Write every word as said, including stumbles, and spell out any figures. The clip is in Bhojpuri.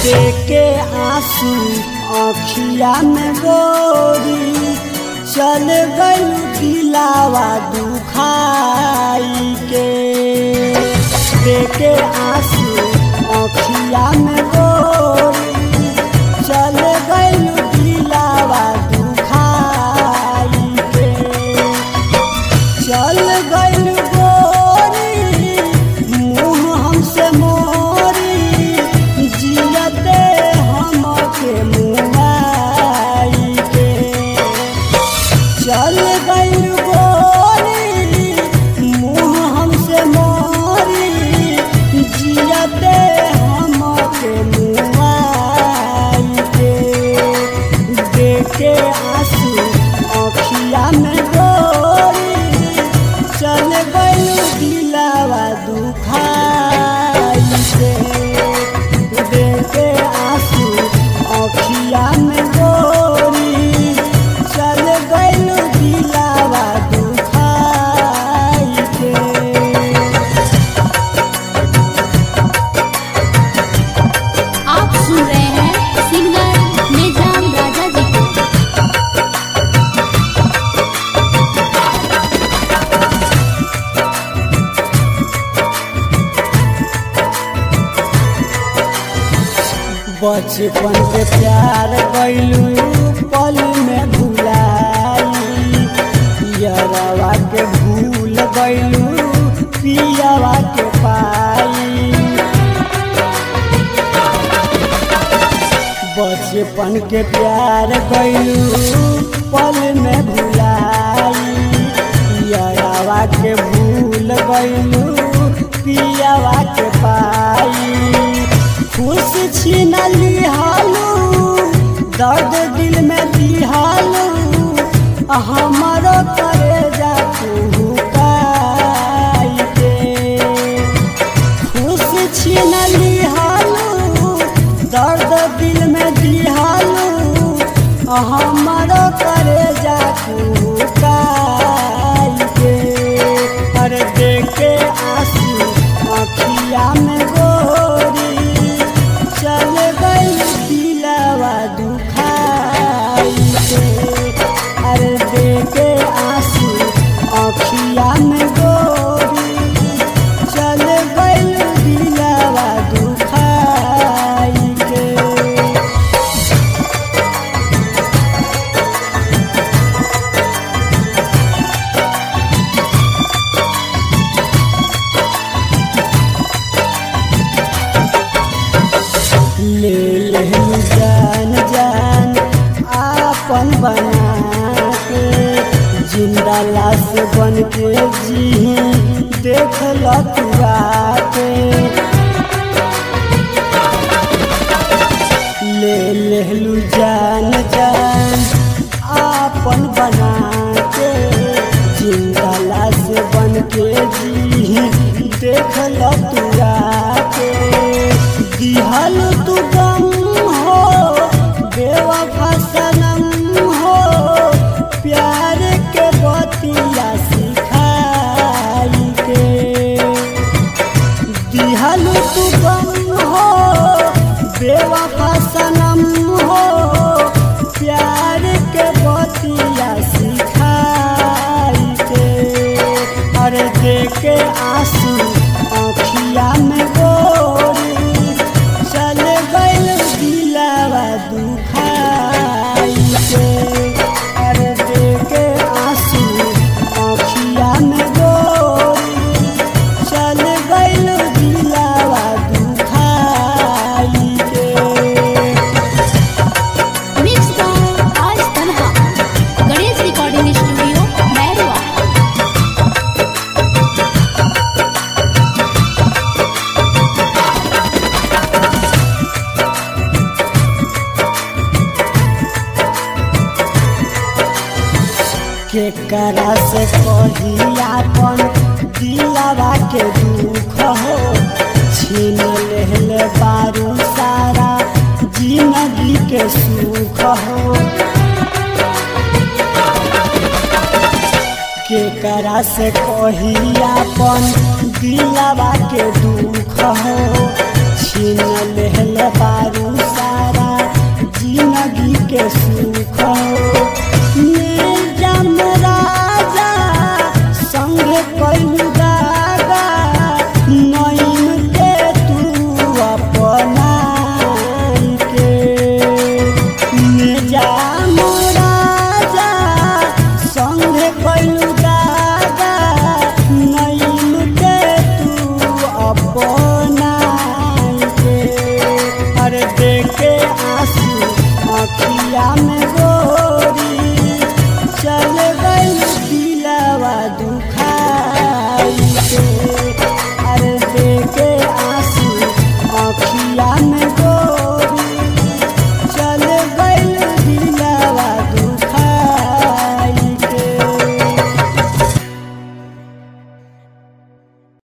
देके आंसू आँखिया में गोरी चल गई दिलावा दुखाई के। देके आंसू आँखिया में गोरी चल गई दिलावा दुखाई के। चल गई गोरी मुँह हमसे मोरी जियते हमके मुआई के। चल गई गोरी मुँह हमसे मोरी जियते हमके मुआई के। देके आंसू आँखिया में गोरी चल गई दिलावा दुखाई से। देके आंसू आँखिया में गोरी चल गई दिलावा दुखाई के। आप सुन रहे हैं सिंगर निजाम राजा जी को। बचपन के प्यार गइलू पल में भुलाई। पियवा के भूल गइलू पियवा के पाई। बचपन के प्यार गइलू पल में भुलाई। पियवा के भूल गइलू पियवा के पाई। खुश छीन लिहालू दर्द दिल में दिहालू हमारो करे जा कुहुकाई के। खुश छीन लिहालू दर्द दिल में दिहालू हमारो करे जा कुहुकाई के। अरे देके आंसू आँखिया में गोरी चल गई दिलावा दुखाई के। अरे देके आंसू आँखिया में गोरी चल गई दिलावा दुखाई के। ले ले जान जान आपन बना के जिंदा लाश बन के जी देख लो तू आके। ले ले जान जान आपन बना के जिंदा लाश बन के जी देख लो तू आके। दिहल तू गम हो बेवफा सनम हो प्यार के बतिया सिखाई के। दिहल तू गम हो बेवफा सनम हो प्यार के बतिया सिखाई के। अरे देके आंसू आँखिया में गोरी चल गई दिलावा दुखाई के। अरे देके आंसू आँखिया में गोरी चल गई दिलावा दुखाई के। मिक्स बाय आज तनहा गणेश रिकॉर्डिंग स्टूडियो मैरवा। केकरा से कही आपन दिलावा के दुख हो छीन लेले बारू सारा जिंदगी के सुख हो। केकरा से कही आपन दिलावा के दुख हो छीन लेहल बारू सारा जिंदगी के सुख हो निजाम राजा संगे कइलू दागा नईन के तू अपना के निजाम राजा संगे कइलू दागा नईन के तू अपना के। अरे देखे आंसू आँखिया में